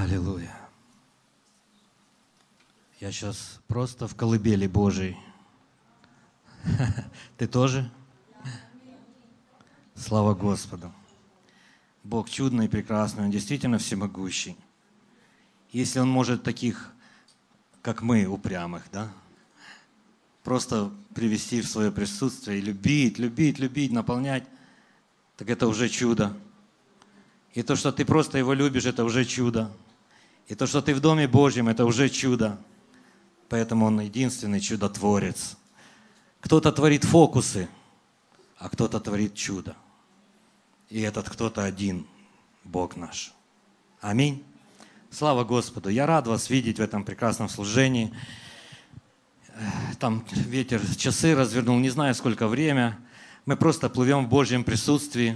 Аллилуйя. Я сейчас просто в колыбели Божией. Ты тоже? Слава Господу. Бог чудный и прекрасный, Он действительно всемогущий. Если Он может таких, как мы, упрямых, да, просто привести в свое присутствие и любить, наполнять, так это уже чудо. И то, что ты просто Его любишь, это уже чудо. И то, что ты в Доме Божьем, это уже чудо. Поэтому Он единственный чудотворец. Кто-то творит фокусы, а кто-то творит чудо. И этот кто-то один, Бог наш. Аминь. Слава Господу. Я рад вас видеть в этом прекрасном служении. Там ветер часы развернул, не знаю, сколько время. Мы просто плывем в Божьем присутствии.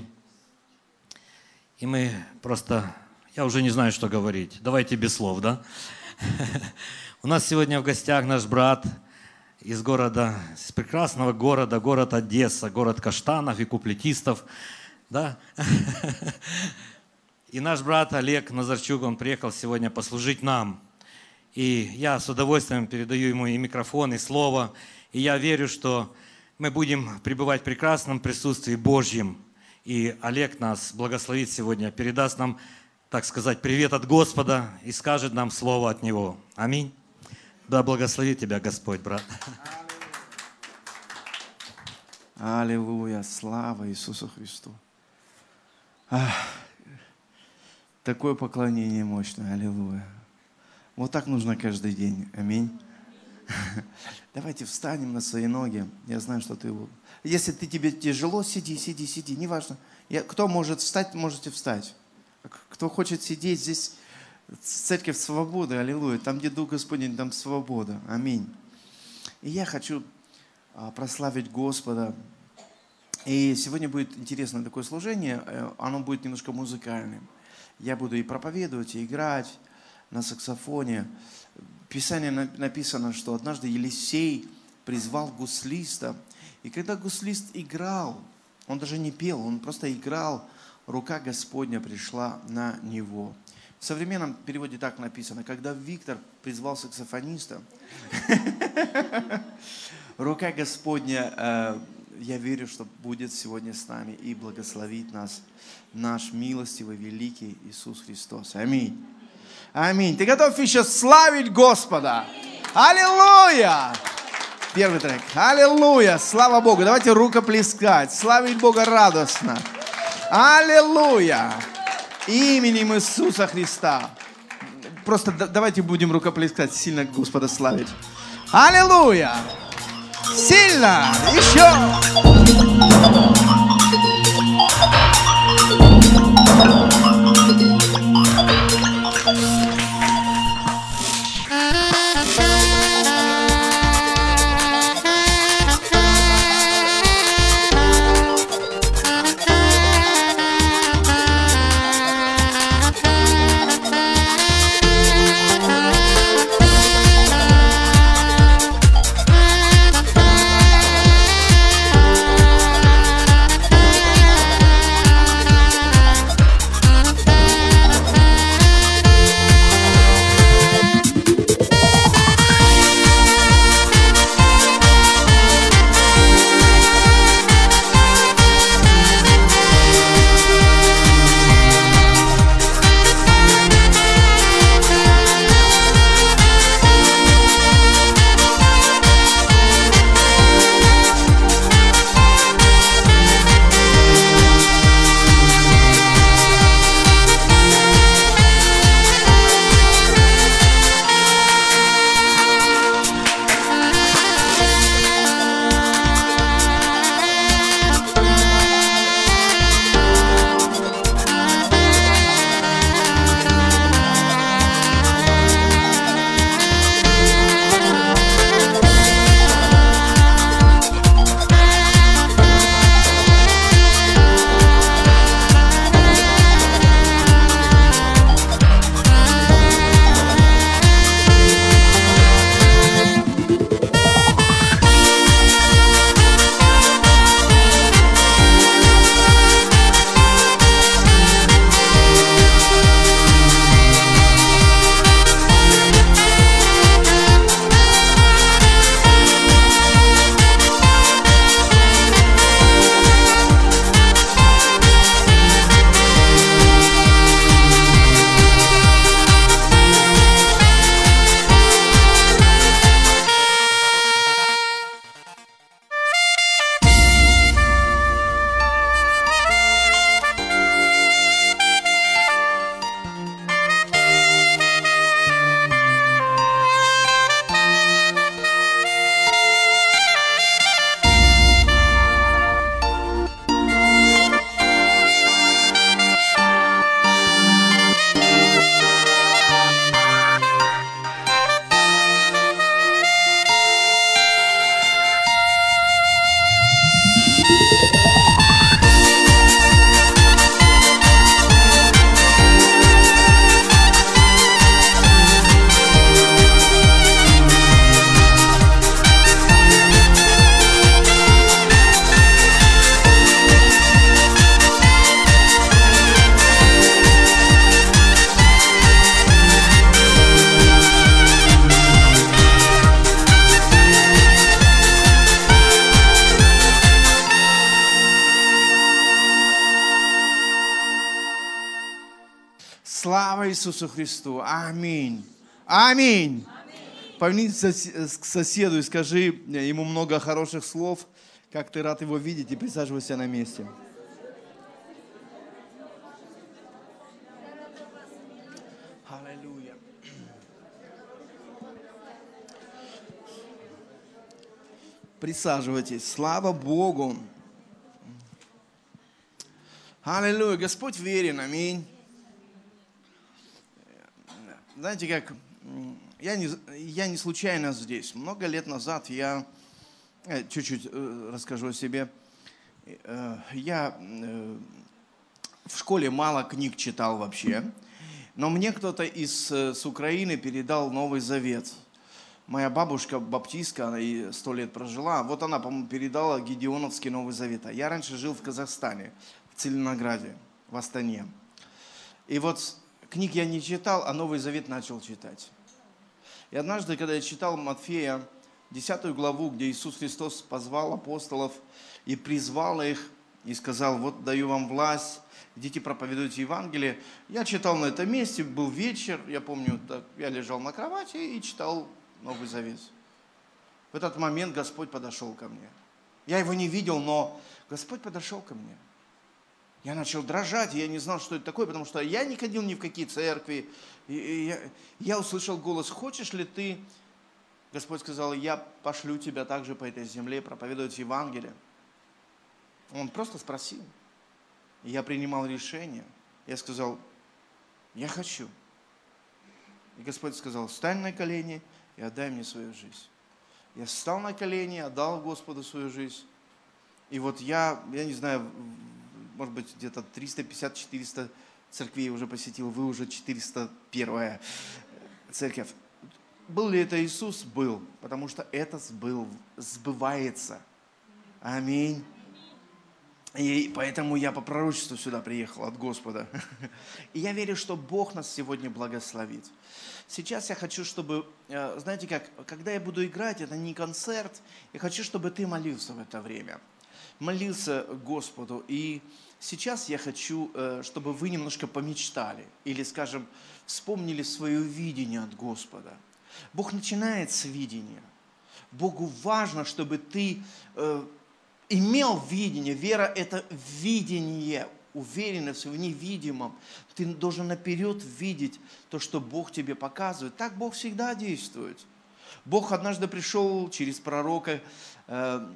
И мы просто... Я уже не знаю, что говорить. Давайте без слов, да? У нас сегодня в гостях наш брат из города, из прекрасного города, город Одесса, город каштанов и куплетистов, да? И наш брат Олег Назарчук, он приехал сегодня послужить нам. И я с удовольствием передаю ему и микрофон, и слово. И я верю, что мы будем пребывать в прекрасном присутствии Божьем. И Олег нас благословит сегодня, передаст нам, так сказать, привет от Господа и скажет нам слово от Него. Аминь. Да благословит тебя Господь, брат. Аллилуйя. Слава Иисусу Христу. Такое поклонение мощное. Аллилуйя. Вот так нужно каждый день. Аминь. Давайте встанем на свои ноги. Я знаю, что ты... Если тебе тяжело, сиди. Неважно. Кто может встать, можете встать. Кто хочет сидеть, здесь церковь свободы. Аллилуйя. Там, где Дух Господень, там свобода. Аминь. И я хочу прославить Господа. И сегодня будет интересное такое служение. Оно будет немножко музыкальным. Я буду и проповедовать, и играть на саксофоне. В Писании написано, что однажды Елисей призвал гуслиста. И когда гуслист играл, он даже не пел, он просто играл, рука Господня пришла на него. В современном переводе так написано: когда Виктор призвал саксофониста, рука Господня, я верю, что будет сегодня с нами и благословит нас наш милостивый, великий Иисус Христос. Аминь. Аминь. Ты готов еще славить Господа? Аллилуйя! Первый трек. Аллилуйя! Слава Богу! Давайте рукоплескать. Славить Бога радостно. Аллилуйя! Именем Иисуса Христа. Просто давайте будем рукоплескать, сильно Господа славить. Аллилуйя! Сильно! Еще! Слава Иисусу Христу. Аминь. Аминь. Повернись к соседу и скажи ему много хороших слов, как ты рад его видеть, и присаживайся на месте. Аллилуйя. Присаживайтесь. Слава Богу. Аллилуйя. Господь верен. Аминь. Знаете, как я не случайно здесь. Много лет назад я чуть-чуть расскажу о себе. Я в школе мало книг читал вообще, но мне кто-то с Украины передал Новый Завет. Моя бабушка баптистка, она и 100 лет прожила, вот она, по-моему, передала Гедеоновский Новый Завет. А я раньше жил в Казахстане, в Целинограде, в Астане. И вот книг я не читал, а Новый Завет начал читать. И однажды, когда я читал Матфея, 10 главу, где Иисус Христос позвал апостолов и призвал их, и сказал: вот даю вам власть, идите проповедуйте Евангелие. Я читал на этом месте, был вечер, я помню, я лежал на кровати и читал Новый Завет. В этот момент Господь подошел ко мне. Я его не видел, но Господь подошел ко мне. Я начал дрожать, я не знал, что это такое, потому что я не ходил ни в какие церкви. Я услышал голос: хочешь ли ты? Господь сказал: я пошлю тебя также по этой земле проповедовать Евангелие. Он просто спросил. И я принимал решение. Я сказал: я хочу. И Господь сказал: встань на колени и отдай мне свою жизнь. Я встал на колени, отдал Господу свою жизнь. И вот я не знаю, может быть, где-то 350-400 церквей уже посетил, вы уже 401-я церковь. Был ли это Иисус? Был, потому что это сбывается. Аминь. И поэтому я по пророчеству сюда приехал от Господа. И я верю, что Бог нас сегодня благословит. Сейчас я хочу, чтобы, знаете как, когда я буду играть, это не концерт, я хочу, чтобы ты молился в это время. Молился Господу. И сейчас я хочу, чтобы вы немножко помечтали. Или, скажем, вспомнили свое видение от Господа. Бог начинает с видения. Богу важно, чтобы ты имел видение. Вера – это видение, уверенность в невидимом. Ты должен наперед видеть то, что Бог тебе показывает. Так Бог всегда действует. Бог однажды пришел через пророка к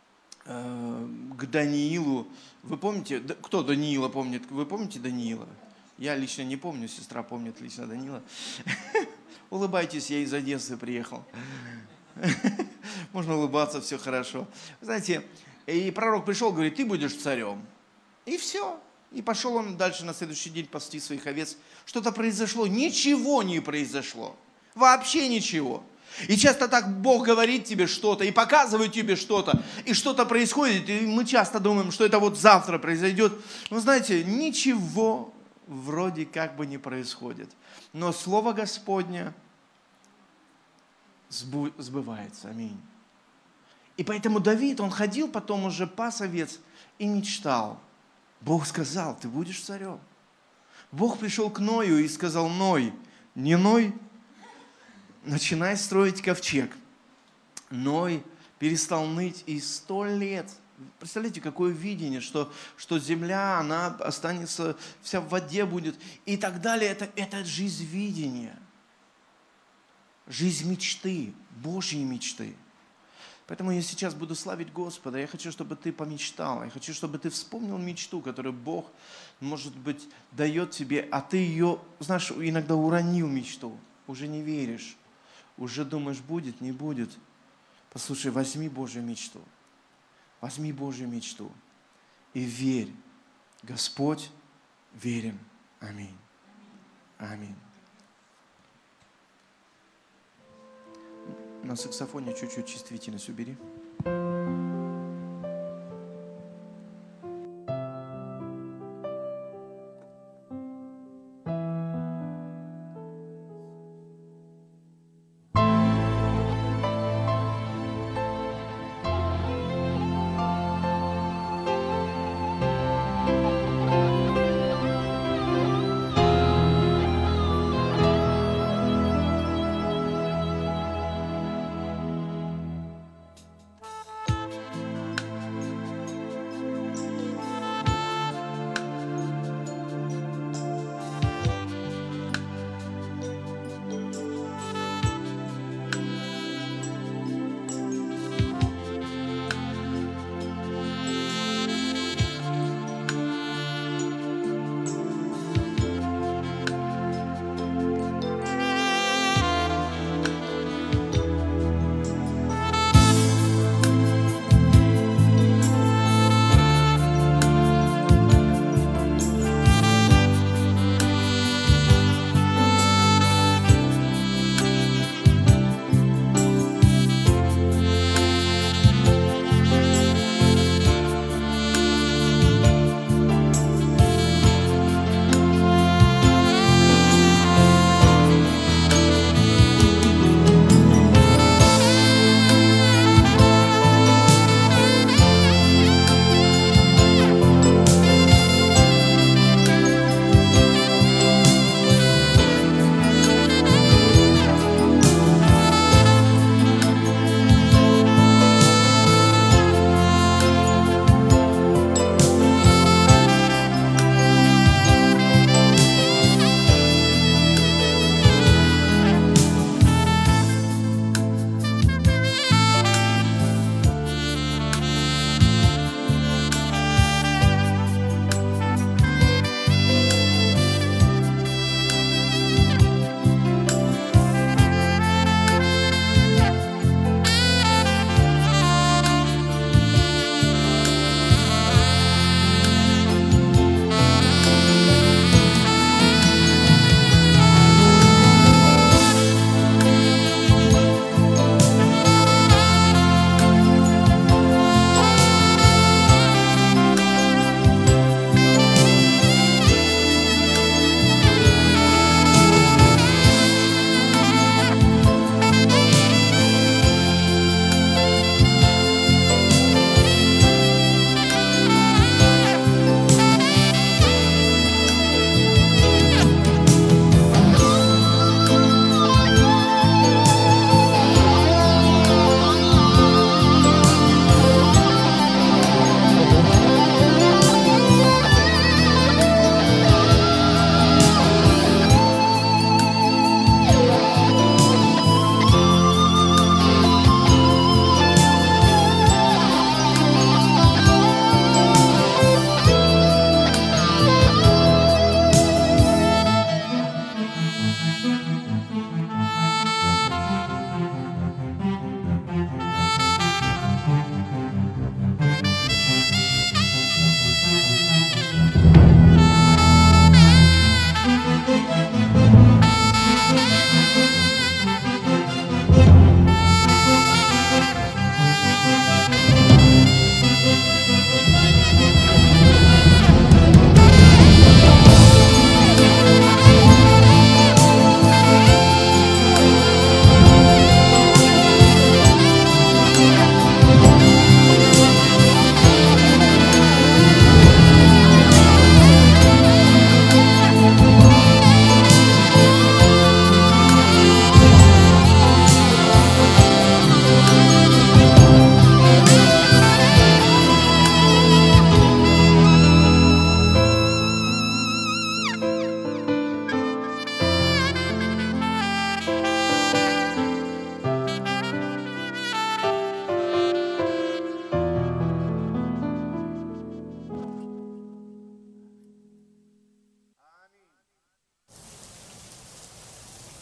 Даниилу. Вы помните, кто Даниила помнит? Вы помните Даниила? Я лично не помню, сестра помнит лично Даниила. Улыбайтесь, я из Одессы приехал. Можно улыбаться, все хорошо. Знаете, и пророк пришел, говорит: ты будешь царем. И все. И пошел он дальше на следующий день пасти своих овец. Что-то произошло. Ничего не произошло. Вообще ничего. И часто так Бог говорит тебе что-то, и показывает тебе что-то, и что-то происходит, и мы часто думаем, что это вот завтра произойдет. Но знаете, ничего вроде как бы не происходит. Но Слово Господне сбывается. Аминь. И поэтому Давид, он ходил потом уже пас овец и мечтал. Бог сказал: ты будешь царем. Бог пришел к Ною и сказал: Ной, не Ной, начинай строить ковчег. Ной перестал ныть, и 100 лет. Представляете, какое видение, что земля, она останется, вся в воде будет. И так далее. Это жизнь видения. Жизнь мечты, Божьей мечты. Поэтому я сейчас буду славить Господа. Я хочу, чтобы ты помечтал. Я хочу, чтобы ты вспомнил мечту, которую Бог, может быть, дает тебе, а ты ее, знаешь, иногда уронил мечту. Уже не веришь. Уже думаешь, будет, не будет. Послушай, возьми Божью мечту. Возьми Божью мечту. И верь. Господь верен. Аминь. Аминь. На саксофоне чуть-чуть чувствительность убери.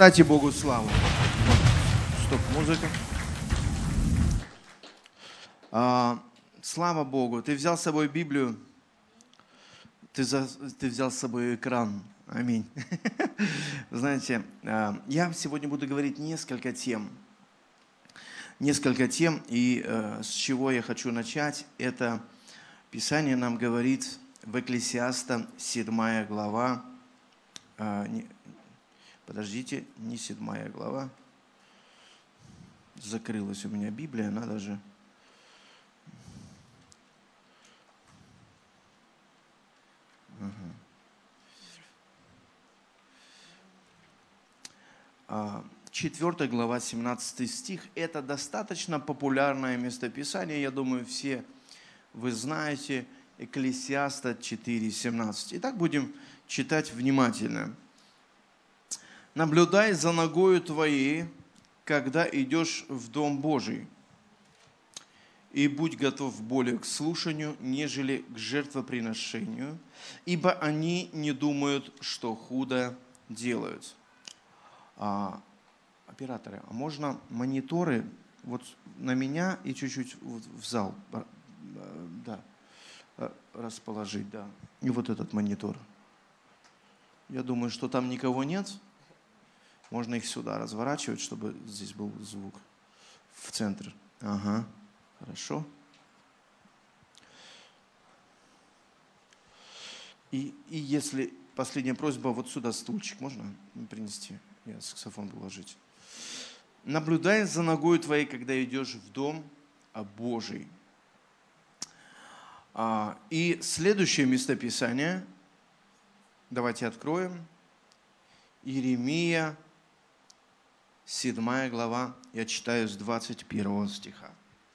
Дайте Богу славу. Стоп, музыка. Слава Богу. Ты взял с собой Библию. Ты взял с собой экран. Аминь. Знаете, я сегодня буду говорить несколько тем. И с чего я хочу начать, это Писание нам говорит в Экклесиаста 7 глава. Подождите, не 7 глава. Закрылась у меня Библия, надо же. Ага. 4 глава, 17 стих. Это достаточно популярное местописание. Я думаю, все вы знаете. Экклесиаста 4:17. Итак, будем читать внимательно. «Наблюдай за ногою твоей, когда идешь в Дом Божий, и будь готов более к слушанию, нежели к жертвоприношению, ибо они не думают, что худо делают». Операторы, а можно мониторы вот на меня и чуть-чуть в зал, да, расположить, да, и вот этот монитор. Я думаю, что там никого нет. Можно их сюда разворачивать, чтобы здесь был звук в центр. Ага, хорошо. И если последняя просьба, вот сюда стульчик можно принести? Я саксофон положить. «Наблюдай за ногой твоей, когда идешь в Дом Божий». И следующее местописание, давайте откроем. Иеремия, 7 глава, я читаю с 21 стиха.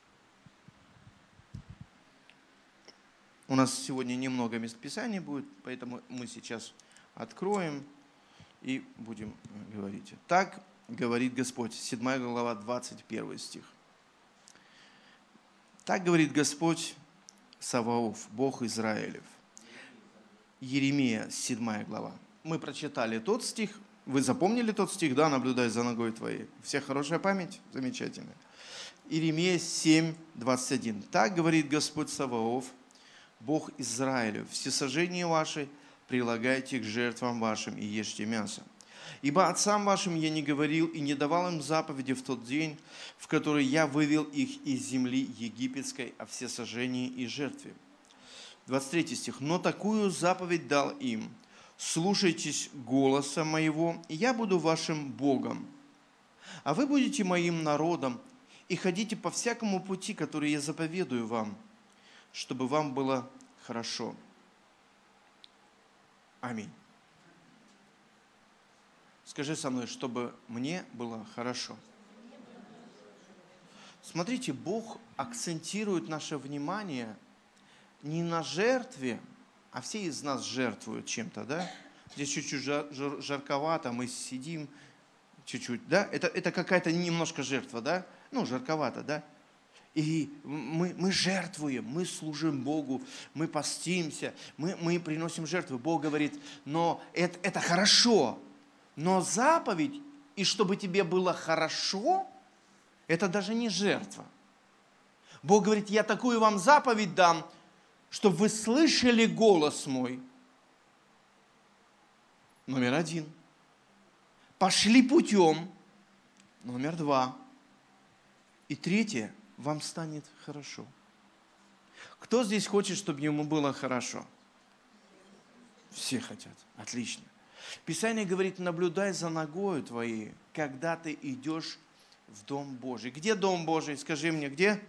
У нас сегодня немного местописаний будет, поэтому мы сейчас откроем и будем говорить. Так говорит Господь, 7 глава, 21 стих. Так говорит Господь Саваоф, Бог Израилев. Иеремия, 7 глава. Мы прочитали тот стих. Вы запомнили тот стих, да? «Наблюдай за ногой твоей». У всех хорошая память? Замечательно. Иеремия 7, 21. Так говорит Господь Саваоф, Бог Израилев. Всесожжения ваши прилагайте к жертвам вашим и ешьте мясо. Ибо отцам вашим я не говорил и не давал им заповеди в тот день, в который я вывел их из земли египетской о всесожжении и жертве. 23 стих. «Но такую заповедь дал им. Слушайтесь голоса моего, и я буду вашим Богом. А вы будете моим народом, и ходите по всякому пути, который я заповедую вам, чтобы вам было хорошо». Аминь. Скажи со мной, чтобы мне было хорошо. Смотрите, Бог акцентирует наше внимание не на жертве, а все из нас жертвуют чем-то, да? Здесь чуть-чуть жарковато, мы сидим чуть-чуть, да? Это какая-то немножко жертва, да? Ну, жарковато, да? И мы жертвуем, мы служим Богу, мы постимся, мы приносим жертвы. Бог говорит, но это хорошо, но заповедь, и чтобы тебе было хорошо, это даже не жертва. Бог говорит, я такую вам заповедь дам, чтобы вы слышали голос мой. Номер 1. Пошли путем. Номер 2. И 3. Вам станет хорошо. Кто здесь хочет, чтобы ему было хорошо? Все хотят. Отлично. Писание говорит, наблюдай за ногою твоей, когда ты идешь в Дом Божий. Где Дом Божий? Скажи мне, где?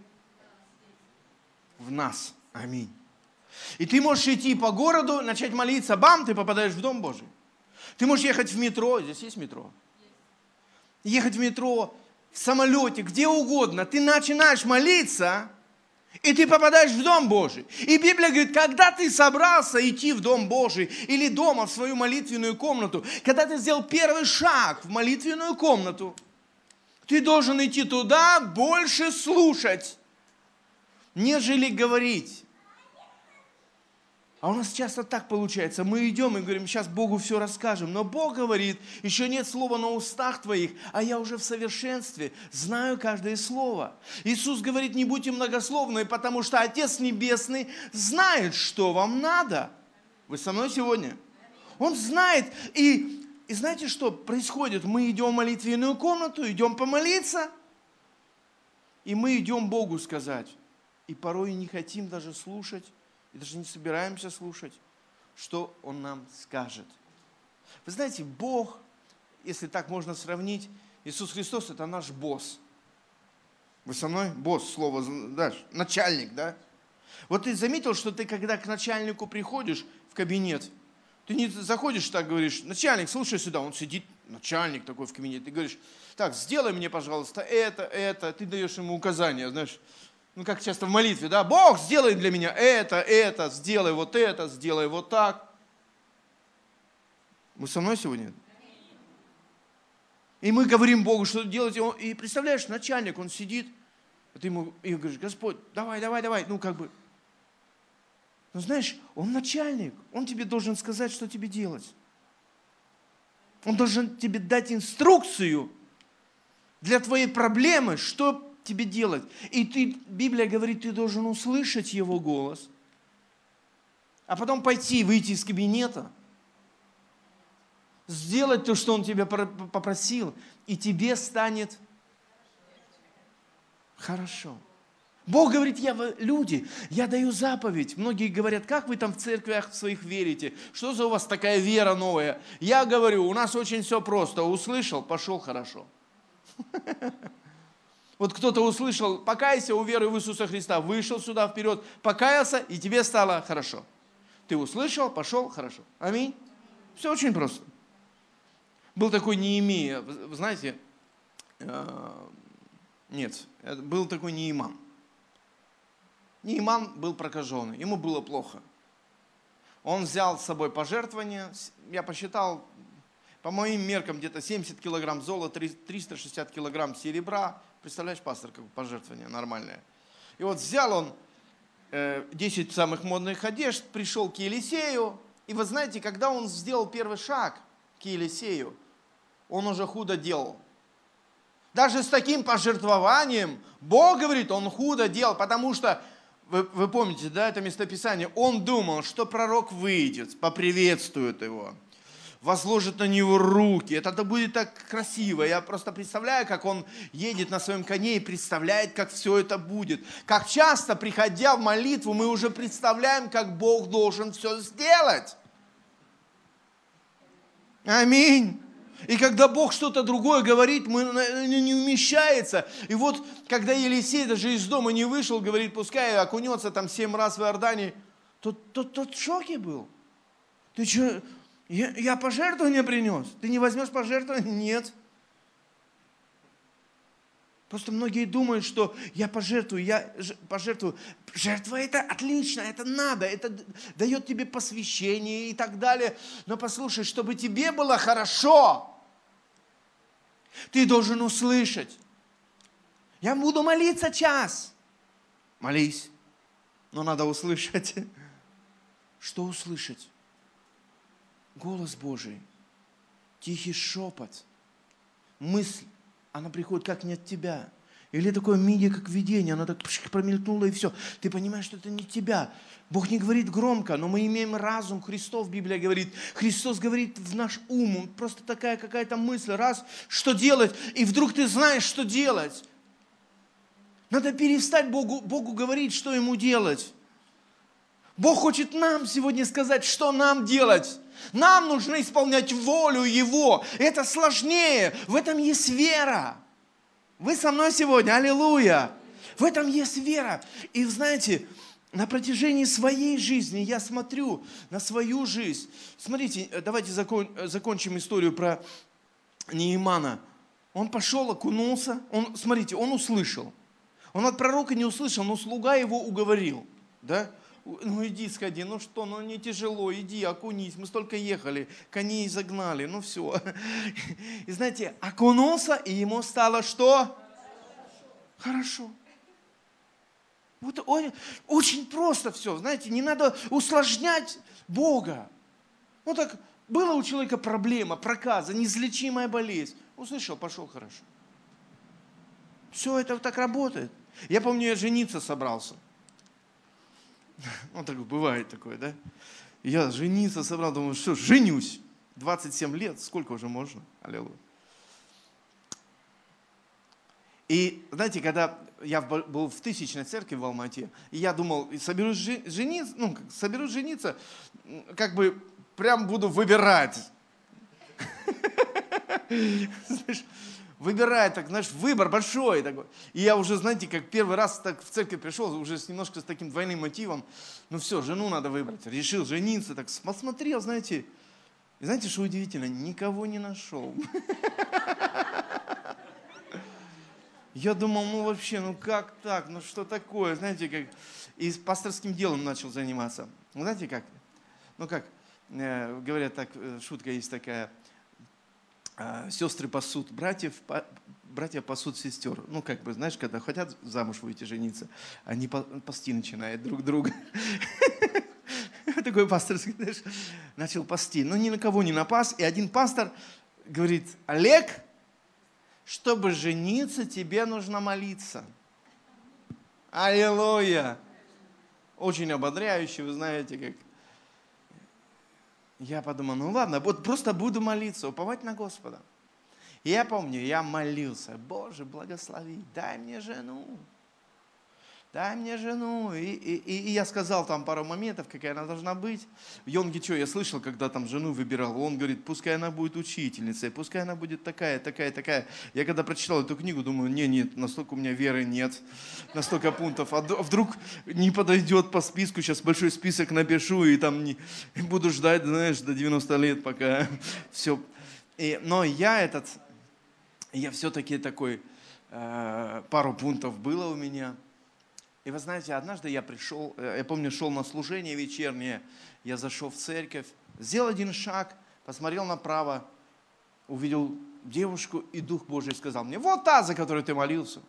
В нас. Аминь. И ты можешь идти по городу, начать молиться, бам, ты попадаешь в Дом Божий. Ты можешь ехать в метро, здесь есть метро. Ехать в метро, в самолете, где угодно. Ты начинаешь молиться, и ты попадаешь в Дом Божий. И Библия говорит, когда ты собрался идти в Дом Божий или дома в свою молитвенную комнату, когда ты сделал первый шаг в молитвенную комнату, ты должен идти туда больше слушать, нежели говорить. А у нас часто так получается. Мы идем и говорим, сейчас Богу все расскажем. Но Бог говорит, еще нет слова на устах твоих, а я уже в совершенстве, знаю каждое слово. Иисус говорит, не будьте многословны, потому что Отец Небесный знает, что вам надо. Вы со мной сегодня? Он знает. И знаете, что происходит? Мы идем в молитвенную комнату, идем помолиться, и мы идем Богу сказать. И порой не хотим даже слушать. И даже не собираемся слушать, что Он нам скажет. Вы знаете, Бог, если так можно сравнить, Иисус Христос – это наш босс. Вы со мной? Босс, слово, да, начальник, да? Вот ты заметил, что ты, когда к начальнику приходишь в кабинет, ты не заходишь так, говоришь, начальник, слушай сюда, он сидит, начальник такой в кабинете, ты говоришь, так, сделай мне, пожалуйста, это, ты даешь ему указания, знаешь, ну, как часто в молитве, да? Бог, сделай для меня это, сделай вот так. Вы со мной сегодня? И мы говорим Богу, что делать. И представляешь, начальник, он сидит, а ты ему и говоришь, Господь, давай. Ну, как бы. Ну, знаешь, он начальник. Он тебе должен сказать, что тебе делать. Он должен тебе дать инструкцию для твоей проблемы, что тебе делать. И Библия говорит, ты должен услышать его голос, а потом выйти из кабинета, сделать то, что он тебя попросил, и тебе станет хорошо. Бог говорит, люди, я даю заповедь. Многие говорят, как вы там в церквях своих верите? Что за у вас такая вера новая? Я говорю, у нас очень все просто. Услышал, пошел хорошо. Вот кто-то услышал, покайся, уверуй в Иисуса Христа, вышел сюда вперед, покаялся, и тебе стало хорошо. Ты услышал, пошел, хорошо. Аминь. Все очень просто. Был такой Неемия, вы знаете, был такой Нееман. Нееман был прокаженный, ему было плохо. Он взял с собой пожертвования, я посчитал, по моим меркам, где-то 70 килограмм золота, 360 килограмм серебра. Представляешь, пастор, какое пожертвование нормальное. И вот взял он 10 самых модных одежд, пришел к Елисею. И вы знаете, когда он сделал первый шаг к Елисею, он уже худо делал. Даже с таким пожертвованием, Бог говорит, он худо делал, потому что, вы помните, да, это местописание, он думал, что пророк выйдет, поприветствует его, возложит на него руки. Это будет так красиво. Я просто представляю, как он едет на своем коне и представляет, как все это будет. Как часто, приходя в молитву, мы уже представляем, как Бог должен все сделать. Аминь. И когда Бог что-то другое говорит, не умещается. И вот, когда Елисей даже из дома не вышел, говорит, пускай окунется там 7 раз в Иордане, тот в шоке был. Ты что... Я пожертвование принес. Ты не возьмешь пожертвование? Нет. Просто многие думают, что я пожертвую. Жертва это отлично, это надо, это дает тебе посвящение и так далее. Но послушай, чтобы тебе было хорошо, ты должен услышать. Я буду молиться час. Молись. Но надо услышать. Что услышать? Голос Божий, тихий шепот, мысль, она приходит как не от тебя. Или такое мини, как видение, оно так промелькнуло и все. Ты понимаешь, что это не тебя. Бог не говорит громко, но мы имеем разум. Христос, Библия говорит. Христос говорит в наш ум. Просто такая какая-то мысль, раз, что делать, и вдруг ты знаешь, что делать. Надо перестать Богу говорить, что ему делать. Бог хочет нам сегодня сказать, что нам делать. Нам нужно исполнять волю Его. Это сложнее. В этом есть вера. Вы со мной сегодня? Аллилуйя. В этом есть вера. И знаете, на протяжении своей жизни я смотрю на свою жизнь. Смотрите, давайте закончим историю про Неемана. Он пошел, окунулся. Смотрите, он услышал. Он от пророка не услышал, но слуга его уговорил. Да? Ну иди сходи, ну что, ну не тяжело, иди, окунись, мы столько ехали, коней загнали, ну все. И знаете, окунулся, и ему стало что? Хорошо. Вот очень просто все, знаете, не надо усложнять Бога. Вот так, была у человека проблема, проказа, неизлечимая болезнь. Услышал, пошел хорошо. Все это так работает. Я помню, я жениться собрался. Вот так бывает такое, да? Я жениться собрал, думаю, что, женюсь. 27 лет, сколько уже можно? Аллилуйя. И знаете, когда я был в тысячной церкви в Алмате, и я думал, соберусь жениться, как бы прям буду выбирать. Выбирать, так, знаешь, выбор большой такой. И я уже, знаете, как первый раз так в церковь пришел, уже немножко с таким двойным мотивом. Ну все, жену надо выбрать. Решил жениться, так посмотрел, знаете. И знаете, что удивительно? Никого не нашел. Я думал, ну вообще, ну как так, ну что такое, знаете, как... И с пасторским делом начал заниматься. Вы знаете как? Ну как, говорят так, шутка есть такая, сестры пасут братьев, братья пасут сестер. Ну как бы, знаешь, когда хотят замуж выйти, жениться, они пасти начинают друг друга. Такой пасторский, знаешь, начал пасти. Но ни на кого не напас. И один пастор говорит, Олег, чтобы жениться, тебе нужно молиться. Аллилуйя! Очень ободряюще, вы знаете, как. Я подумал, ну ладно, вот просто буду молиться, уповать на Господа. И я помню, я молился, Боже, благослови, дай мне жену. Дай мне жену. И я сказал там пару моментов, какая она должна быть. В Йонге Чо я слышал, когда там жену выбирал, он говорит, пускай она будет учительницей, пускай она будет такая, такая, такая. Я когда прочитал эту книгу, думаю, нет, настолько у меня веры нет, на столько пунктов. А вдруг не подойдет по списку, сейчас большой список напишу и там буду ждать, знаешь, до 90 лет, пока все. Но я все-таки такой, пару пунктов было у меня. И вы знаете, однажды я пришел, я помню, шел на служение вечернее, я зашел в церковь, сделал один шаг, посмотрел направо, увидел девушку, и Дух Божий сказал мне, вот та, за которую ты молился.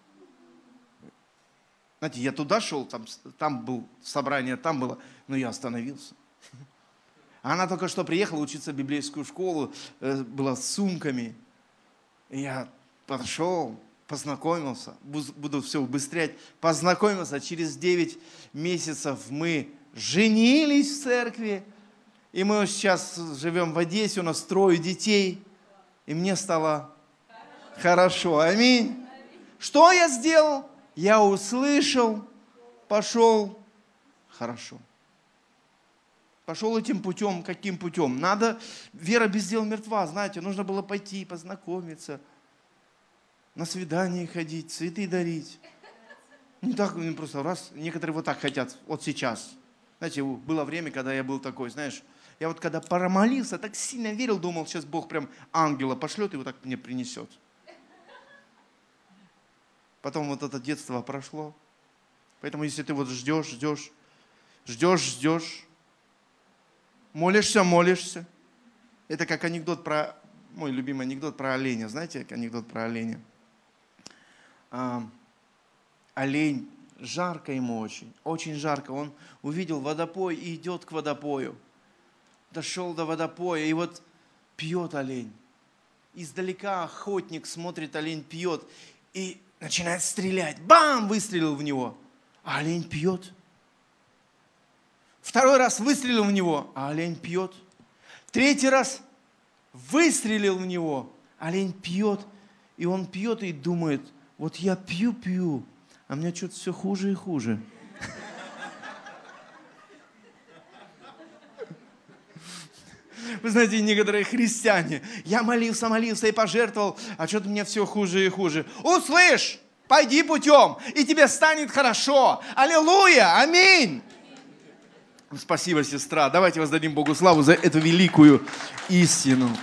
Знаете, я туда шел, там было собрание, там было, но я остановился. Она только что приехала учиться в библейскую школу, была с сумками. И я подошел, познакомился, буду все убыстрять, познакомился, через 9 месяцев мы женились в церкви, и мы сейчас живем в Одессе, у нас 3 детей, и мне стало хорошо. Аминь. Что я сделал? Я услышал, пошел хорошо. Пошел этим путем, каким путем? Вера без дел мертва, знаете, нужно было пойти, познакомиться, на свидание ходить, цветы дарить. Не так, просто раз, некоторые вот так хотят, вот сейчас. Знаете, было время, когда я был такой, знаешь, я вот когда промолился, так сильно верил, думал, сейчас Бог прям ангела пошлет и вот так мне принесет. Потом вот это детство прошло. Поэтому если ты вот ждешь, молишься. Это как анекдот мой любимый анекдот про оленя. Знаете, анекдот про оленя? Олень, жарко ему очень жарко. Он увидел водопой и идет к водопою. Дошел до водопоя, и вот пьет олень. Издалека охотник смотрит, олень пьет, и начинает стрелять. Бам! Выстрелил в него, а олень пьет. 2 раз выстрелил в него, а олень пьет. 3 раз выстрелил в него, олень пьет. И он пьет и думает, вот я пью, а мне что-то все хуже и хуже. Вы знаете, некоторые христиане, я молился и пожертвовал, а что-то мне все хуже и хуже. Услышь, пойди путем, и тебе станет хорошо. Аллилуйя, аминь. Спасибо, сестра. Давайте воздадим Богу славу за эту великую истину.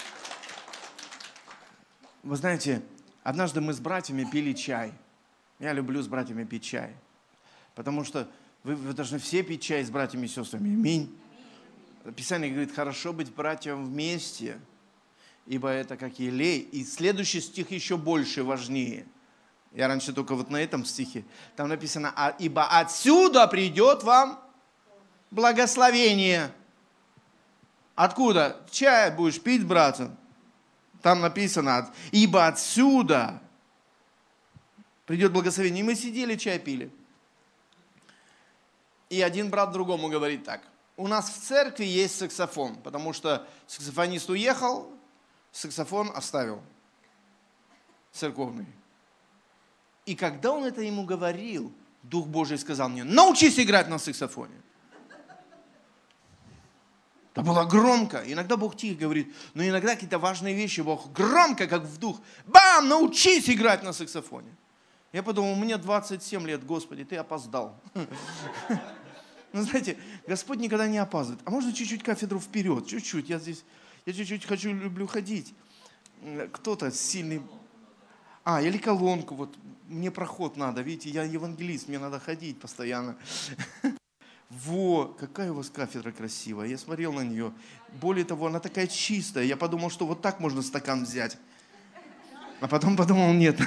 Вы знаете, однажды мы с братьями пили чай. Я люблю с братьями пить чай. Потому что вы должны все пить чай с братьями и сестрами. Аминь. Писание говорит, хорошо быть братьям вместе, ибо это как елей. И следующий стих еще больше важнее. Я раньше только вот на этом стихе. Там написано, ибо отсюда придет вам благословение. Откуда? Чай будешь пить, братан? Там написано, ибо отсюда придет благословение. И мы сидели, чай пили. И один брат другому говорит так. У нас в церкви есть саксофон, потому что саксофонист уехал, саксофон оставил. Церковный. И когда он это ему говорил, Дух Божий сказал мне, научись играть на саксофоне. Это было громко. Иногда Бог тихо говорит, но иногда какие-то важные вещи Бог громко, как в дух. Бам, научись играть на саксофоне. Я подумал, мне 27 лет, Господи, ты опоздал. Ну, знаете, Господь никогда не опаздывает. А можно чуть-чуть кафедру вперед? Чуть-чуть. Я чуть-чуть люблю ходить. Кто-то сильный... или колонку. Вот мне проход надо. Видите, я евангелист, мне надо ходить постоянно. Какая у вас кафедра красивая. Я смотрел на нее. Более того, она такая чистая. Я подумал, что вот так можно стакан взять. А потом подумал, нет.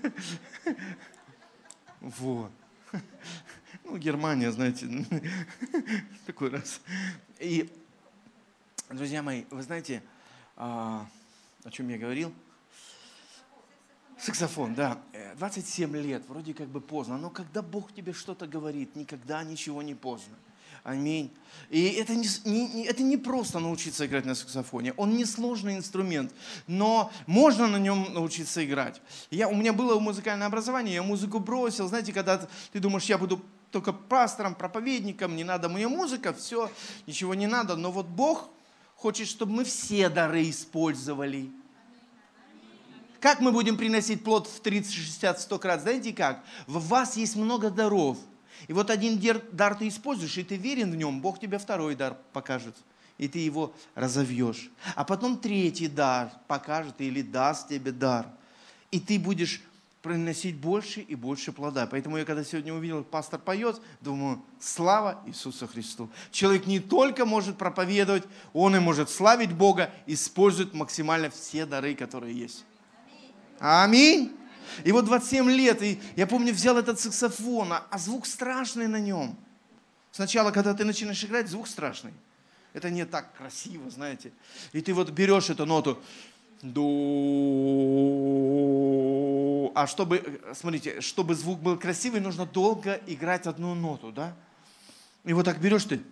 Германия, знаете, такой раз. И, друзья мои, вы знаете, о чем я говорил? Саксофон, да. 27 лет, вроде как бы поздно, но когда Бог тебе что-то говорит, никогда ничего не поздно. Аминь. И это не просто научиться играть на саксофоне. Он не сложный инструмент, но можно на нем научиться играть. У меня было музыкальное образование, я музыку бросил. Знаете, когда ты думаешь, я буду только пастором, проповедником, не надо мне музыка, все, ничего не надо. Но вот Бог хочет, чтобы мы все дары использовали. Как мы будем приносить плод в 30, 60, 100 крат? Знаете как? В вас есть много даров. И вот один дар ты используешь, и ты верен в нем, Бог тебе второй дар покажет. И ты его разовьешь. А потом третий дар покажет или даст тебе дар. И ты будешь приносить больше и больше плода. Поэтому я когда сегодня увидел, пастор поет, думаю, слава Иисусу Христу. Человек не только может проповедовать, он и может славить Бога, использует максимально все дары, которые есть. Аминь. И вот 27 лет, и я помню, взял этот саксофон, а звук страшный на нем. Сначала, когда ты начинаешь играть, звук страшный. Это не так красиво, знаете. И ты вот берешь эту ноту, до. А смотрите, чтобы звук был красивый, нужно долго играть одну ноту, да? И вот так берешь ты.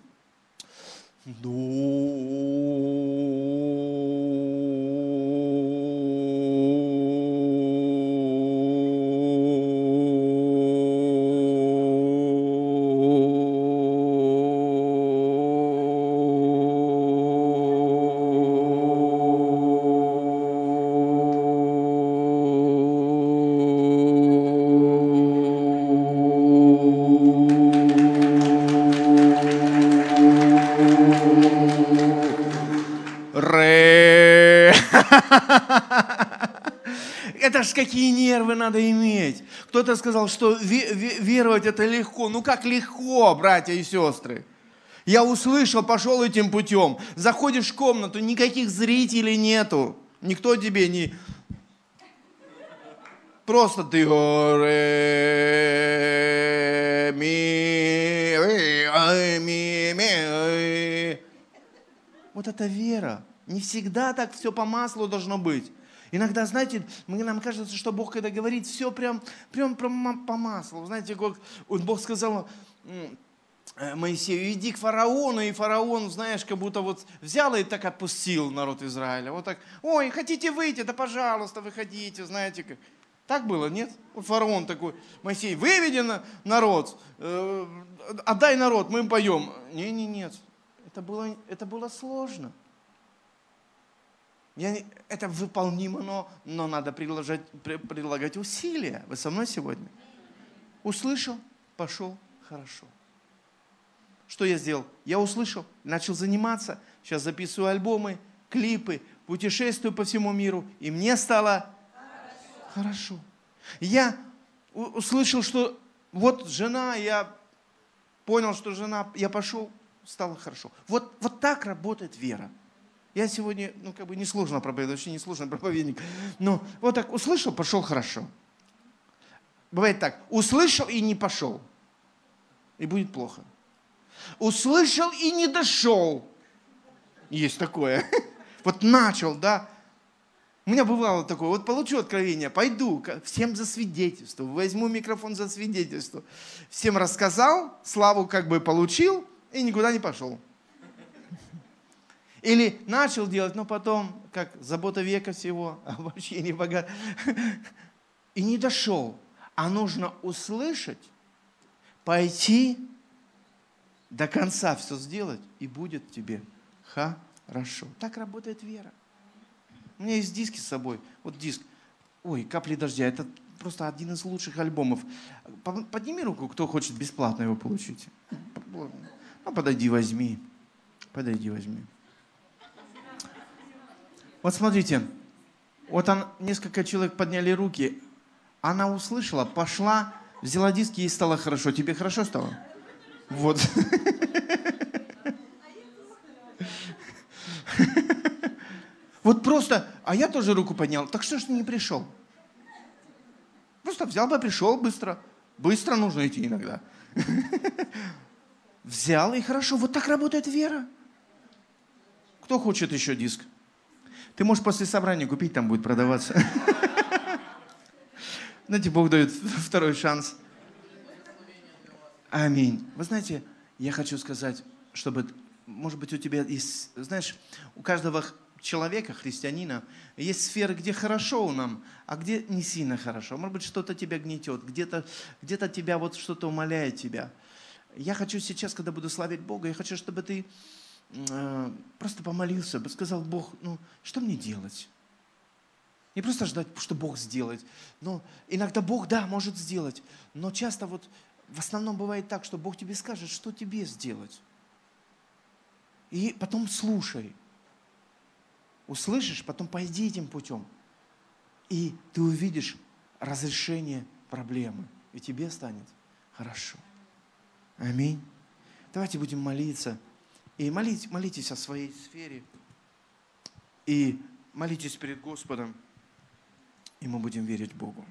Это ж какие нервы надо иметь. Кто-то сказал, что веровать это легко. Ну как легко, братья и сестры? Я услышал, пошел этим путем. Заходишь в комнату, никаких зрителей нету. Никто тебе не... Просто ты... Вот это вера. Не всегда так все по маслу должно быть. Иногда, знаете, нам кажется, что Бог, когда говорит, все прям по маслу. Знаете, как Бог сказал Моисею, иди к фараону, и фараон, знаешь, как будто вот взял и так отпустил народ Израиля. Вот так, ой, хотите выйти, да пожалуйста, выходите, знаете как. Так было, нет? Вот фараон такой, Моисей, выведи народ, отдай народ, мы им поем. Нет, это было сложно. Это выполнимо, но надо прилагать усилия. Вы со мной сегодня? Услышал, пошел, хорошо. Что я сделал? Я услышал, начал заниматься. Сейчас записываю альбомы, клипы, путешествую по всему миру. И мне стало хорошо. Я услышал, что вот жена, я понял, что жена, я пошел, стало хорошо. Вот так работает вера. Я сегодня, несложно проповедовать, вообще несложный проповедник. Но вот так услышал, пошел хорошо. Бывает так, услышал и не пошел. И будет плохо. Услышал и не дошел. Есть такое. Вот начал, да. У меня бывало такое, вот получу откровение, пойду, всем засвидетельствую, возьму микрофон за свидетельство. Всем рассказал, славу как бы получил и никуда не пошел. Или начал делать, но потом, как забота века всего, обольщение богат. И не дошел. А нужно услышать, пойти, до конца все сделать, и будет тебе хорошо. Так работает вера. У меня есть диски с собой. Вот диск. Ой, «Капли дождя». Это просто один из лучших альбомов. Подними руку, кто хочет бесплатно его получить. Ну, подойди, возьми. Подойди, возьми. Вот смотрите. Вот несколько человек подняли руки. Она услышала, пошла, взяла диски, ей стало хорошо. Тебе хорошо стало? Вот. Вот просто, а я тоже руку поднял, так что ж ты не пришел? Просто взял бы, пришел быстро. Быстро нужно идти иногда. Взял и хорошо. Вот так работает вера. Кто хочет еще диск? Ты можешь после собрания купить, там будет продаваться. Знаете, Бог дает второй шанс. Аминь. Вы знаете, я хочу сказать, чтобы, может быть, у тебя есть, знаешь, у каждого человека, христианина, есть сферы, где хорошо нам, а где не сильно хорошо. Может быть, что-то тебя гнетет, где-то тебя вот что-то умаляет тебя. Я хочу сейчас, когда буду славить Бога, я хочу, чтобы ты просто помолился, сказал: Бог, ну, что мне делать? Не просто ждать, что Бог сделает. Но иногда Бог, да, может сделать. Но часто вот в основном бывает так, что Бог тебе скажет, что тебе сделать. И потом слушай. Услышишь, потом пойди этим путем. И ты увидишь разрешение проблемы. И тебе станет хорошо. Аминь. Давайте будем молиться. И молитесь о своей сфере. И молитесь перед Господом. И мы будем верить Богу.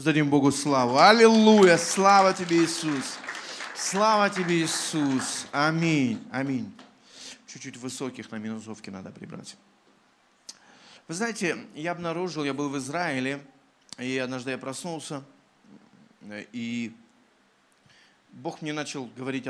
Воздадим Богу славу. Аллилуйя. Слава тебе, Иисус. Слава тебе, Иисус. Аминь. Аминь. Чуть-чуть высоких на минусовке надо прибрать. Вы знаете, я обнаружил, я был в Израиле, и однажды я проснулся, и Бог мне начал говорить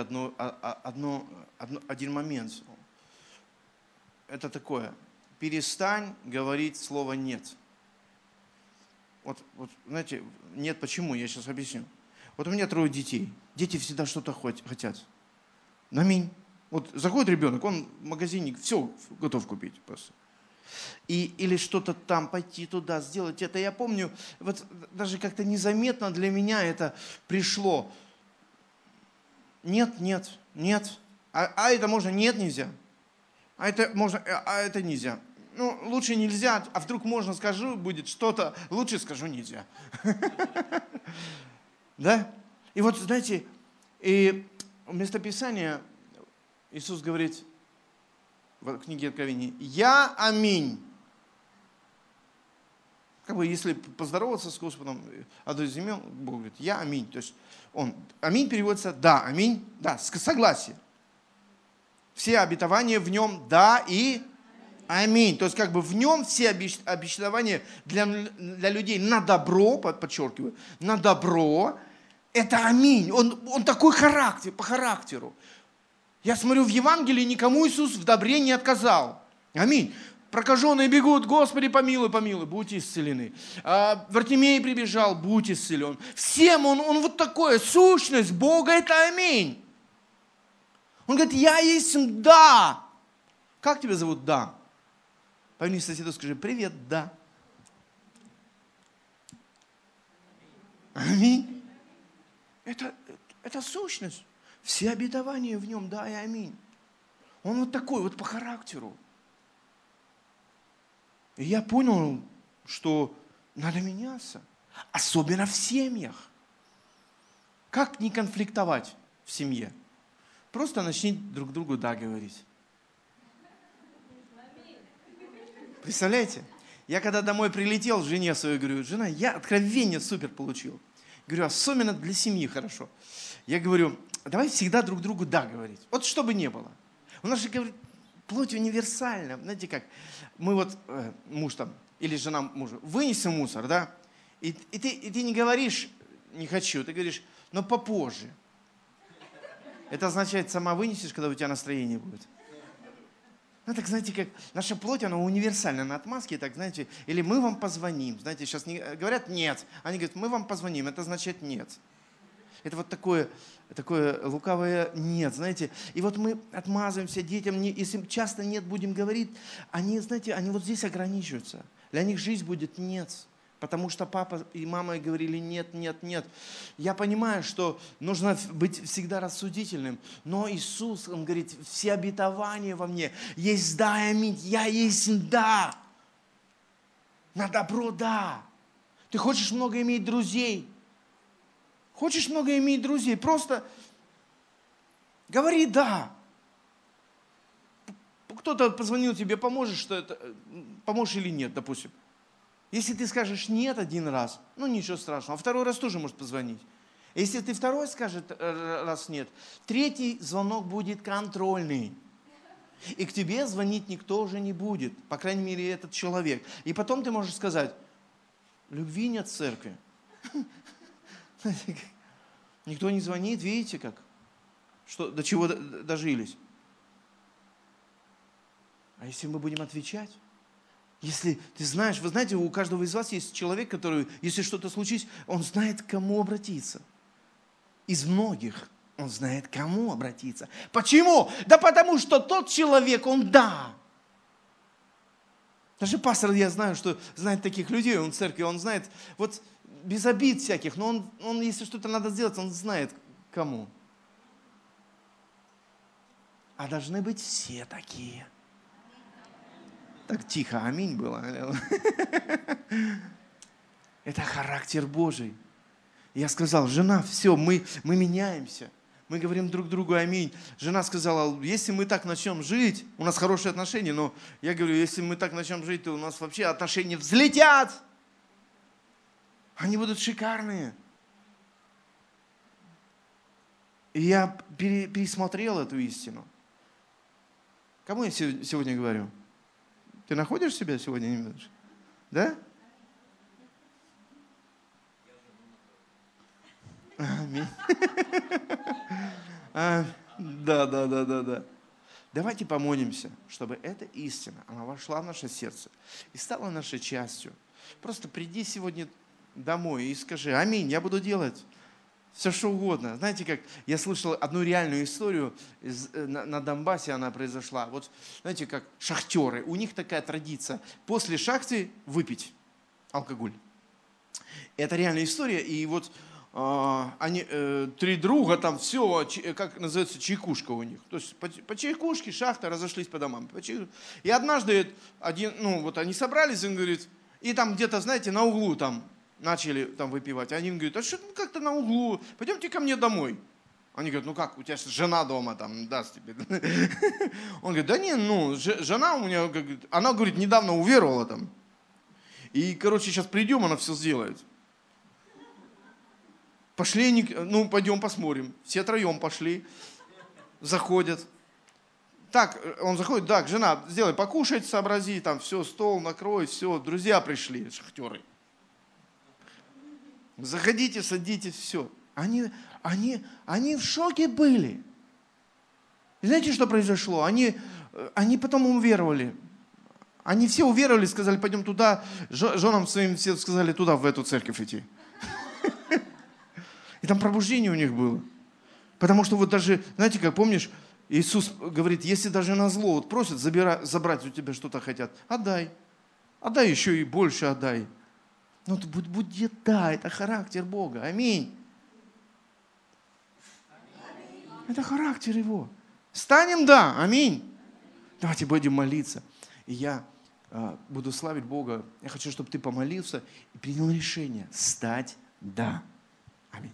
один момент. Это такое: перестань говорить слово «нет». Вот, знаете, нет почему, я сейчас объясню. Вот у меня 3 детей. Дети всегда что-то хотят. Аминь. Вот заходит ребенок, он в магазине все готов купить просто. Или что-то там, пойти туда, сделать это. Я помню, вот даже как-то незаметно для меня это пришло. Нет, нет, нет. А это можно? Нет, нельзя. А это можно? А это нельзя. Ну, лучше нельзя, а вдруг можно скажу, будет что-то, лучше скажу нельзя. Да? И вот, знаете, и в местописании Иисус говорит в книге Откровения: «Я аминь». Как бы если поздороваться с Господом, одно из имен, Бог говорит: «Я аминь». То есть аминь переводится «да», аминь, да, согласие. Все обетования в нем «да» и аминь. То есть как бы в нем все обетования для людей на добро, подчеркиваю, на добро, это аминь. Он такой характер, по характеру. Я смотрю, в Евангелии никому Иисус в добре не отказал. Аминь. Прокаженные бегут: Господи, помилуй, помилуй, будьте исцелены. Вартимей прибежал: будь исцелен. Всем он вот такое, сущность Бога, это аминь. Он говорит: я есть да. Как тебя зовут? Да. Повернись к соседу, скажи: привет, да. Аминь. Это сущность. Все обетования в нем, да и аминь. Он вот такой вот по характеру. И я понял, что надо меняться. Особенно в семьях. Как не конфликтовать в семье? Просто начни друг другу «да» говорить. Представляете? Я когда домой прилетел, жене своей говорю: жена, я откровение супер получил. Говорю, особенно для семьи хорошо. Я говорю: давай всегда друг другу «да» говорить. Вот чтобы не было. У нас же, говорит, плоть универсальна. Знаете как? Мы вот, муж там, или жена мужа, вынеси мусор, да? И ты не говоришь «не хочу», ты говоришь: но попозже. Это означает, сама вынесешь, когда у тебя настроение будет. Ну, так знаете, как наша плоть, она универсальна на отмазке, так знаете, или мы вам позвоним. Знаете, сейчас не говорят «нет», они говорят: мы вам позвоним, это означает «нет». Это вот такое лукавое «нет», знаете. И вот мы отмазываемся детям, если часто «нет» будем говорить, они, знаете, они вот здесь ограничиваются. Для них жизнь будет «нет». Потому что папа и мама говорили «нет, нет, нет». Я понимаю, что нужно быть всегда рассудительным. Но Иисус, Он говорит: все обетования во мне есть «да» и аминь. Я есть «да». На добро «да». Ты хочешь много иметь друзей? Хочешь много иметь друзей? Просто говори «да». Кто-то позвонил тебе, поможешь, что это, поможешь или нет, допустим. Если ты скажешь «нет» один раз, ну ничего страшного, а второй раз тоже может позвонить. Если ты второй скажешь раз «нет», третий звонок будет контрольный. И к тебе звонить никто уже не будет, по крайней мере, этот человек. И потом ты можешь сказать: любви нет в церкви. Никто не звонит, видите как? До чего дожились. А если мы будем отвечать? Если ты знаешь, вы знаете, у каждого из вас есть человек, который, если что-то случится, он знает, к кому обратиться. Из многих он знает, к кому обратиться. Почему? Да потому что тот человек, он «да». Даже пастор, я знаю, что знает таких людей, он в церкви, он знает, вот без обид всяких, но он если что-то надо сделать, он знает, кому. А должны быть все такие. Так тихо, аминь было. Это характер Божий. Я сказал: жена, все, мы меняемся. Мы говорим друг другу аминь. Жена сказала: если мы так начнем жить, у нас хорошие отношения, но я говорю, если мы так начнем жить, то у нас вообще отношения взлетят. Они будут шикарные. И я пересмотрел эту истину. Кому я сегодня говорю? Ты находишь себя сегодня немножко? Да? Аминь. Да. Давайте помолимся, чтобы эта истина, она вошла в наше сердце и стала нашей частью. Просто приди сегодня домой и скажи: аминь, я буду делать все, что угодно. Знаете, как я слышал одну реальную историю, на Донбассе она произошла. Вот знаете, как шахтеры, у них такая традиция после шахты выпить алкоголь. Это реальная история, и вот они, три друга, там все, как называется, чайкушка у них. То есть по чайкушке, шахта, разошлись по домам. И однажды вот они собрались, он говорит, и там где-то, знаете, на углу там начали там выпивать. Один говорит: а что как-то на углу, пойдемте ко мне домой. Они говорят: ну как, у тебя жена дома там даст тебе. Он говорит: да не, жена у меня, она, говорит, недавно уверовала там. И, короче, сейчас придем, она все сделает. Пошли, пойдем посмотрим. Все троем пошли, заходят. Так, он заходит: так, жена, сделай покушать, сообрази, там все, стол накрой, все, друзья пришли, шахтеры. Заходите, садитесь, все. Они в шоке были. И знаете, что произошло? Они потом уверовали. Они все уверовали, сказали: пойдем туда, женам своим все сказали туда, в эту церковь идти. И там пробуждение у них было. Потому что вот даже, знаете, как помнишь, Иисус говорит: если даже на зло вот просят забрать у тебя что-то хотят, отдай. Отдай еще и больше отдай. Ну, будет да, это характер Бога. Аминь. Это характер Его. Станем, да, аминь. Давайте будем молиться. И я буду славить Бога. Я хочу, чтобы ты помолился и принял решение стать да. Аминь.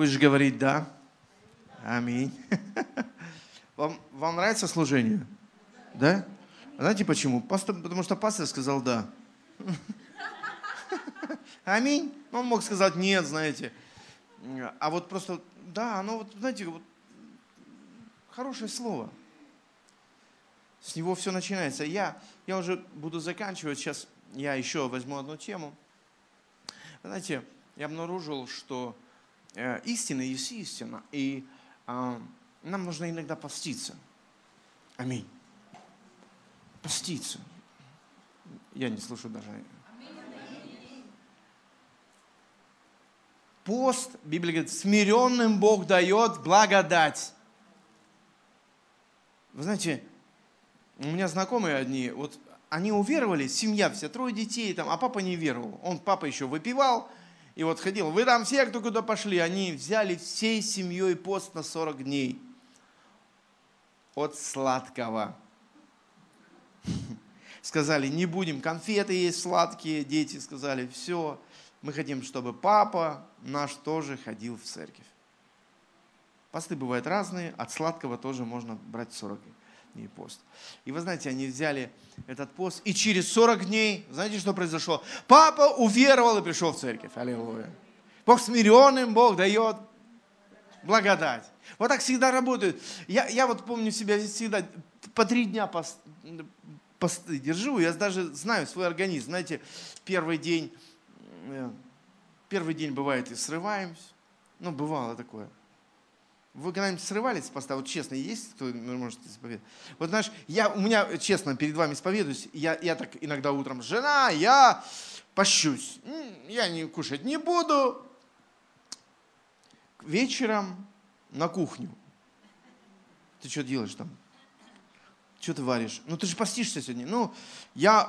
Будешь говорить «да». Аминь. Вам нравится служение? Да? Знаете почему? Потому что пастор сказал «да». Аминь. Он мог сказать «нет», знаете. А вот просто, да, оно вот, знаете, вот, хорошее слово. С него все начинается. Я уже буду заканчивать. Сейчас я еще возьму одну тему. Знаете, я обнаружил, что истина есть истина. И нам нужно иногда поститься. Аминь. Поститься. Я не слышу даже. Пост, Библия говорит, смиренным Бог дает благодать. Вы знаете, у меня знакомые одни, вот они уверовали, семья вся, 3 детей, там, а папа не веровал. Папа еще выпивал, и вот ходил, вы там все, кто куда пошли, они взяли всей семьей пост на 40 дней от сладкого. Сказали, не будем конфеты есть сладкие, дети сказали, все, мы хотим, чтобы папа наш тоже ходил в церковь. Посты бывают разные, от сладкого тоже можно брать 40 дней пост. И вы знаете, они взяли этот пост, и через 40 дней, знаете, что произошло? Папа уверовал и пришел в церковь. Аллилуйя. Бог смиренным, Бог дает благодать. Вот так всегда работает. Я вот помню себя всегда, по 3 дня посты держу, я даже знаю свой организм. Знаете, первый день бывает и срываемся. Ну, бывало такое. Вы когда-нибудь срывались с поста? Вот честно, есть кто может исповедовать? Вот знаешь, у меня, честно, перед вами исповедуюсь, я так иногда утром, жена, я пощусь, я не кушать не буду. Вечером на кухню. Ты что делаешь там? Что ты варишь? Ну, ты же постишься сегодня. Ну, я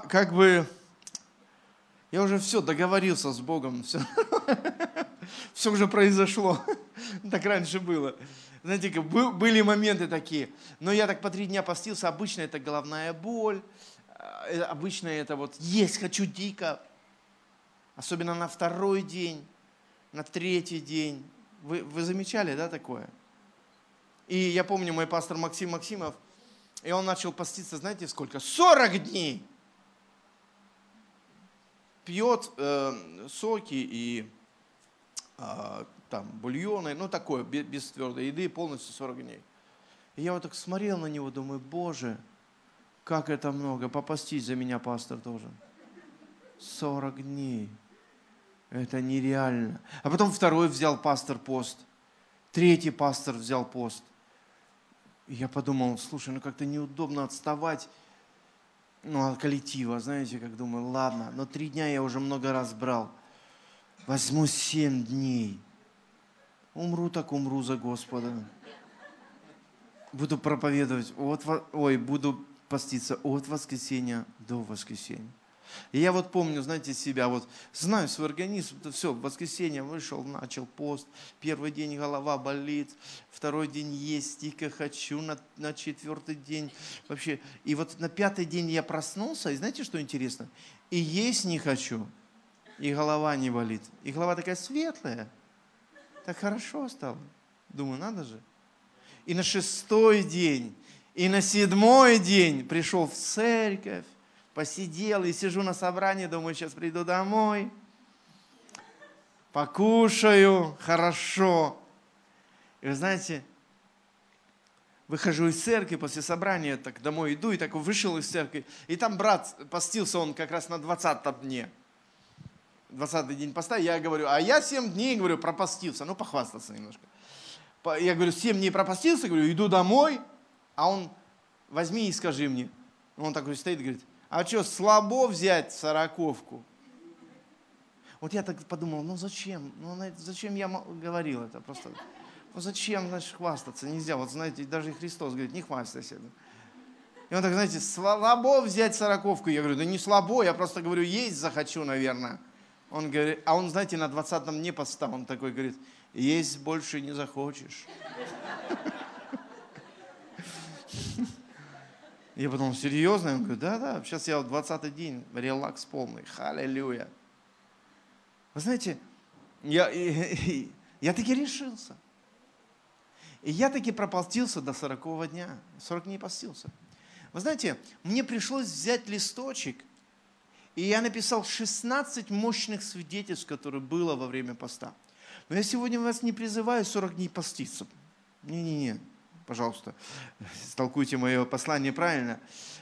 уже все, договорился с Богом, все уже произошло. Так раньше было. Знаете, были моменты такие. Но я так по 3 дня постился. Обычно это головная боль. Обычно это вот есть хочу дико. Особенно на 2-й день, на 3-й день. Вы замечали, да, такое? И я помню, мой пастор Максим Максимов, и он начал поститься, знаете, сколько? 40 дней. Пьет соки и там бульоны, ну такое, без твердой еды, полностью 40 дней. И я вот так смотрел на него, думаю, Боже, как это много, попастись за меня пастор должен. 40 дней. Это нереально. А потом 2-й взял пастор пост. 3-й пастор взял пост. И я подумал, слушай, ну как-то неудобно отставать от коллектива, знаете, как думаю, ладно, но 3 дня я уже много раз брал. Возьму 7 дней. Умру так умру за Господа. Буду проповедовать, буду поститься от воскресенья до воскресенья. И я вот помню, знаете, себя, вот знаю свой организм, все, в воскресенье вышел, начал пост, 1-й день голова болит, 2-й день есть дико хочу, на 4-й день вообще. И вот на 5-й день я проснулся, и знаете, что интересно? И есть не хочу, и голова не болит. И голова такая светлая, так хорошо стало. Думаю, надо же. И на 6-й день, и на 7-й день пришел в церковь, посидел и сижу на собрании, думаю, сейчас приду домой, покушаю, хорошо. И вы знаете, выхожу из церкви после собрания, так домой иду, и так вышел из церкви, и там брат постился, он как раз на 20-м дне. 20-й день поста, я говорю, а я 7 дней, говорю, пропастился, ну, похвастаться немножко. Я говорю, 7 дней пропастился, говорю, иду домой, а он, возьми и скажи мне. Он такой стоит и говорит, а что, слабо взять 40-ку? Вот я так подумал, ну зачем? Зачем я говорил это? Просто, зачем, значит, хвастаться? Нельзя. Вот знаете, даже Христос говорит, не хвастайся. И он так, знаете, слабо взять 40-ку. Я говорю, да не слабо, я просто говорю, есть захочу, наверное. Он говорит, а он, знаете, на 20-м дне поста, он такой говорит, есть больше не захочешь. Я подумал, серьезно? Он говорит, да, сейчас я 20-й день, релакс полный, аллилуйя. Вы знаете, я Я таки решился. И я таки пропостился до 40-го дня. 40 дней постился. Вы знаете, мне пришлось взять листочек, и я написал 16 мощных свидетельств, которые было во время поста. Но я сегодня вас не призываю 40 дней поститься. Не-не-не, пожалуйста, истолкуйте мое послание правильно.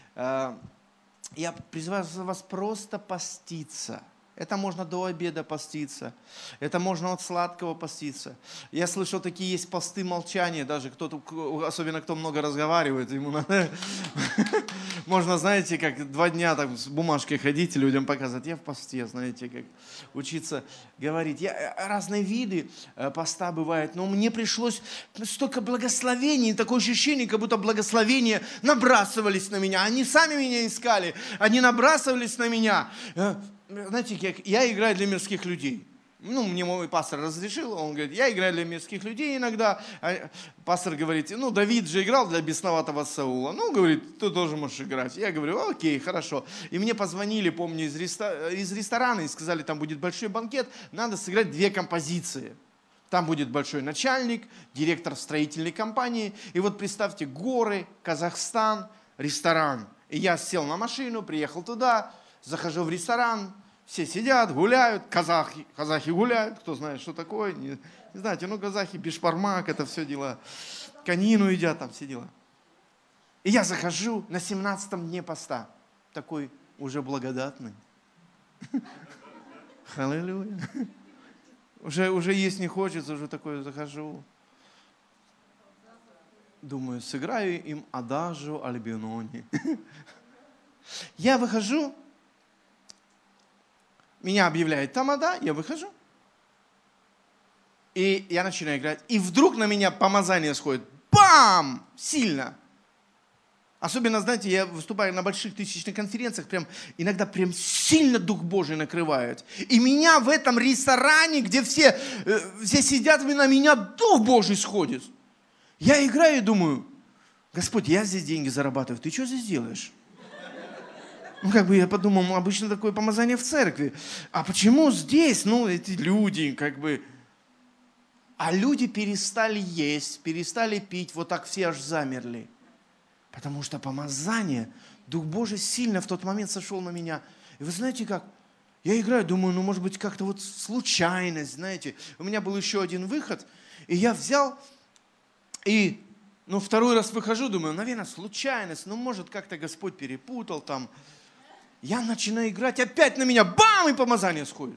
Я призываю вас просто поститься. Это можно до обеда поститься. Это можно от сладкого поститься. Я слышал, такие есть посты молчания, даже кто-то, особенно кто много разговаривает, ему надо... Можно, знаете, как 2 дня там с бумажкой ходить и людям показывать. Я в посте, знаете, как учиться говорить. Разные виды поста бывают, но мне пришлось столько благословений, такое ощущение, как будто благословения набрасывались на меня. Они сами меня искали, они набрасывались на меня. Знаете, я играю для мирских людей. Мне мой пастор разрешил, он говорит, я играю для мирских людей иногда. Пастор говорит, Давид же играл для бесноватого Саула. Говорит, ты тоже можешь играть. Я говорю, окей, хорошо. И мне позвонили, помню, из ресторана и сказали, там будет большой банкет, надо сыграть 2 композиции. Там будет большой начальник, директор строительной компании. И вот представьте, горы, Казахстан, ресторан. И я сел на машину, приехал туда, захожу в ресторан, все сидят, гуляют, казахи гуляют, кто знает, что такое, не знаете, казахи, бешбармак, это все дела, конину едят, там все дела. И я захожу на 17-м дне поста, такой уже благодатный. Аллилуйя. Уже есть не хочется, уже такой захожу. Думаю, сыграю им адажу Альбинони. Я выхожу, меня объявляет тамада, я выхожу. И я начинаю играть. И вдруг на меня помазание сходит. Бам! Сильно. Особенно, знаете, я выступаю на больших тысячных конференциях, иногда сильно Дух Божий накрывает. И меня в этом ресторане, где все сидят, на меня Дух Божий сходит. Я играю и думаю, Господь, я здесь деньги зарабатываю, ты что здесь делаешь? Я подумал, обычно такое помазание в церкви. А почему здесь, эти люди, А люди перестали есть, перестали пить, вот так все аж замерли. Потому что помазание, Дух Божий сильно в тот момент сошел на меня. И вы знаете как? Я играю, думаю, может быть, как-то случайность, знаете. У меня был еще один выход, и я взял, и, второй раз выхожу, думаю, наверное, случайность, может, как-то Господь перепутал там. Я начинаю играть, опять на меня, бам, и помазание сходит.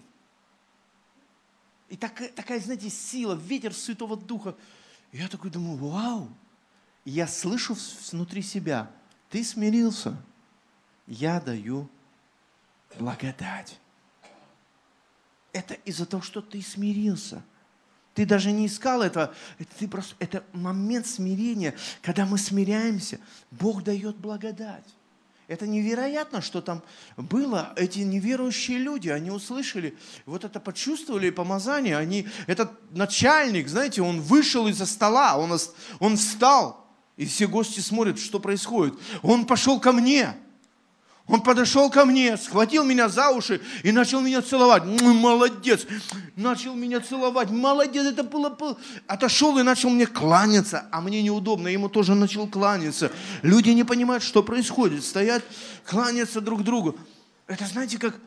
И такая, знаете, сила, ветер Святого Духа. И я такой думаю, вау. И я слышу внутри себя, ты смирился, я даю благодать. Это из-за того, что ты смирился. Ты даже не искал этого. Это момент смирения. Когда мы смиряемся, Бог дает благодать. Это невероятно, что там было. Эти неверующие люди, они услышали, вот это почувствовали помазание. Этот начальник, знаете, он вышел из-за стола, он встал, и все гости смотрят, что происходит. Он пошел ко мне. Он подошел ко мне, схватил меня за уши и начал меня целовать. Молодец! Начал меня целовать. Молодец! Это было... Отошел и начал мне кланяться. А мне неудобно. Ему тоже начал кланяться. Люди не понимают, что происходит. Стоят, кланяться друг другу. Это, знаете, как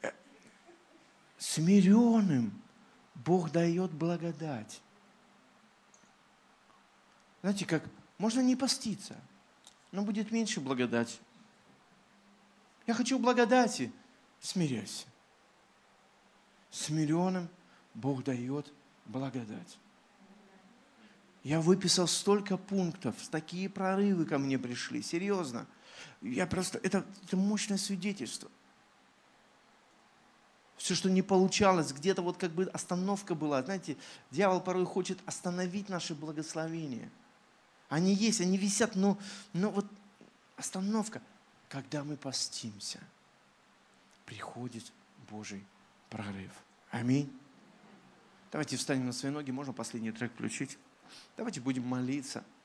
смиренным Бог дает благодать. Знаете, как можно не поститься, но будет меньше благодати. Я хочу благодати. Смиряйся. Смиренным Бог дает благодать. Я выписал столько пунктов, такие прорывы ко мне пришли. Серьезно. Это мощное свидетельство. Все, что не получалось, где-то остановка была. Знаете, дьявол порой хочет остановить наши благословения. Они есть, они висят, но остановка. Когда мы постимся, приходит Божий прорыв. Аминь. Давайте встанем на свои ноги. Можно последний трек включить? Давайте будем молиться.